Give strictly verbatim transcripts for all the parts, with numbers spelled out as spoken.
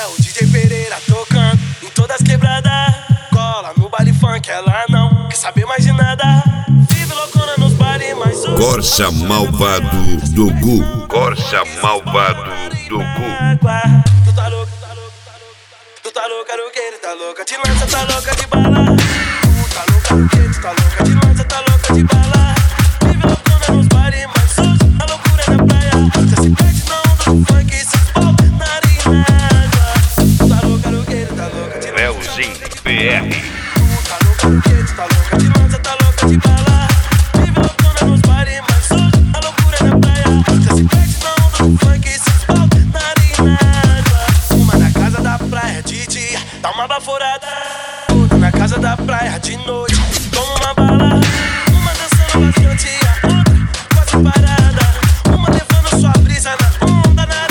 É o D J Pereira tocando em todas as quebradas. Cola no baile funk, ela não quer saber mais de nada. Vive loucona nos bares, mas o Corsa malvado do Gu. Corsa malvado do Gu. Tu tá louca, tu tá louca no quê? Tá louca de lança, tá louca de bala. Tu tá louca no quê? Tu tá louca de lança, tá louca de bala. Vive loucona nos bares, mas suja, a loucura é na praia. Cê se perde na onda do funk e se esfolga na areia. Tu tá louca no quê? Tu tá louca de lança, Leozinho P R. tu tá louca no quê? Tu tá louca de lança, tá louca de bala. Vive loucona nos bares, mas suja, a loucura é na praia. Cê se perde na onda do funk e se esfolga na areia. Uma na casa da praia de dia, dá uma baforada. Outra na casa da praia de noite, toma uma bala. Uma dançando bastante, a outra quase parada. Uma levando sua brisa na onda, na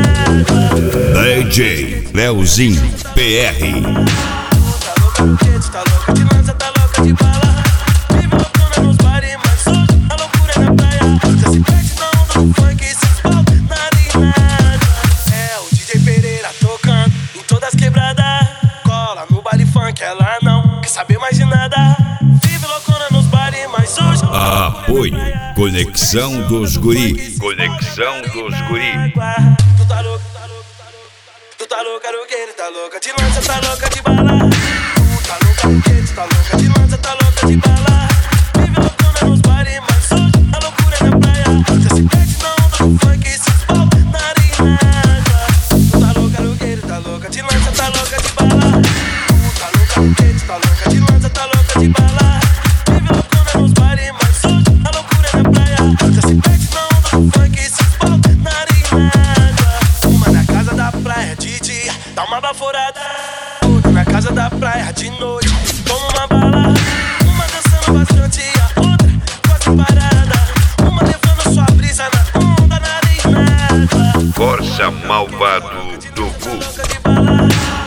areia. D J Leozinho P R. Tá louca no quê? Tu tá louca de lança, tá louca de bala. Vive loucona nos bares, mas suja, a loucura é na praia. Cê se perde na onda do funk e se esfolga na areia. É o D J Pereira tocando em todas as quebradas. Cola no baile funk, ela não quer saber mais de nada. Vive loucona nos bares, mas suja. Apoio Conexão dos Guri. Conexão dos Guri. Tu tá louca, tu tá louca no quê? Tu tá louca de lança, tá louca de bala. Tu tá louca no quê? Tu tá louca de lança, tá louca de bala. Vive loucona nos bares, mas suja, a loucura é na praia. Cê se perde na onda do funk e se esfolga na areia. Tu tá louca no quê? Tu tá louca de lança, tá louca de bala. Tu tá louca no quê? Tu tá louca de lança, tá louca de bala. Vive loucona nos bares, mas suja, a loucura é na praia. Cê se perde na onda do funk e se esfolga na areia. Uma na casa da praia de dia, dá uma baforada. Outra na casa da praia de noite, toma uma bala. Uma dançando bastante, a outra quase parada. Uma levando sua brisa na onda, na areia. Corsa malvado do Gu. Louca de bala.